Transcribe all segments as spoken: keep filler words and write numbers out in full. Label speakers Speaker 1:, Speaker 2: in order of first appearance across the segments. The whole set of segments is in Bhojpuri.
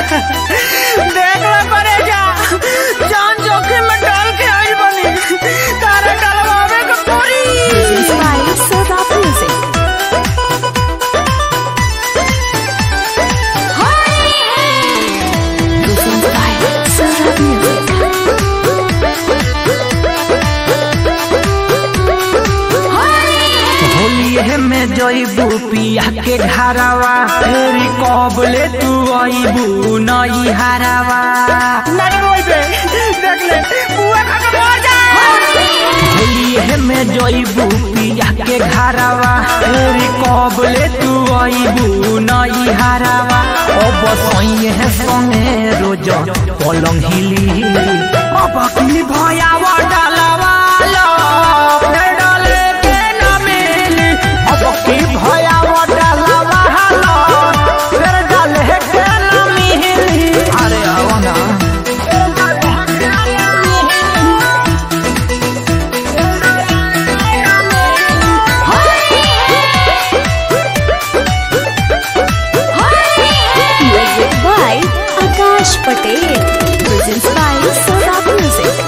Speaker 1: देख लो करे जा जान जोखिम में डाल के आई बनी तारा डलवावे को पूरी
Speaker 2: Inspired Soda Music. Inspired Soda Music.
Speaker 1: Holi में जइबू पिया के घरवा तेरी कबले तू आइबू नई हरवा देख ले बुआ खा के मर जा होली में जइबू पिया के घरवा तेरी कबले तू आइबू नई हरवा अब सही है संगे रोज पलंग हिली अब की भयावा डालवा लो डाले के न मिली अब की भयावा डालवा लो फिर डाले के न मिली अरे आओ ना
Speaker 2: Music by Akash Patel. Presents by Soda Music.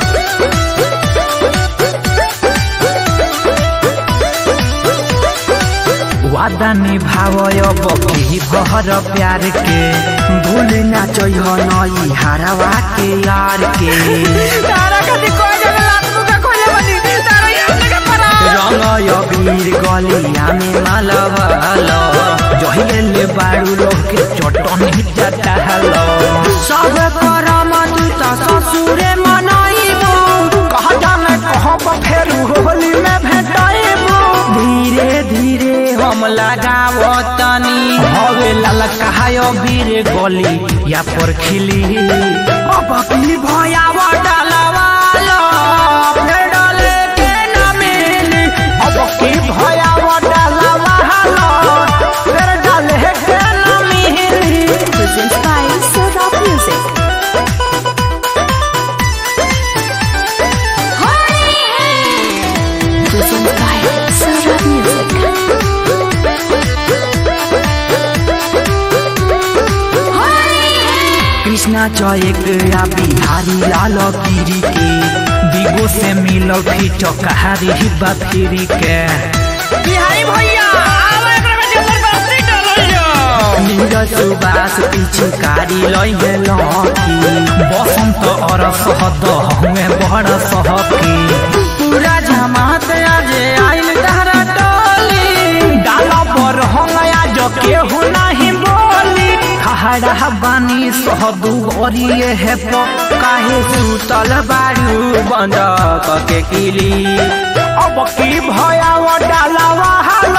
Speaker 1: वादा निभावय बकी भर प्यार के भूल ना चह नई हरवा के यार के तारा कदी कोई जगह लात मुका खोले बनी तारा यार के परा रंगय वीर गलिया में मालवालो जहिले बाड़ू लोग के चटनी जटा हलो सब करम तू त ससुरे मनाइबू कह जाने कहब फेर होली में भेटाइबू धीरे धीरे हम लगावतनी हवे ललकायो वीर गली या पर खिली अब की भयावा डालवा लो डाले के न मिली अब की भयावा डालवा लो फिर डाले के न मिली
Speaker 2: Presents by Soda Music. Presents by Soda Music.
Speaker 1: Krishna चौक या बिहारी लाल पीरी के बिगो से मिलो फिट कहारी हिब्बा फिरी के बिहारी भैया आवे एकरा में जबर बस्ती डालियो नीरज सुबास पिचकारी लई गेलो की बसंत और सहद हमें बड़ सहकी पूरा जमात आज आइल तहरा टोली डाला पर हम आज केहू नहीं बोली हरा बानी सहदू गरिए है काहे सुतल बारू बंद के किली अब की भयावा डालवा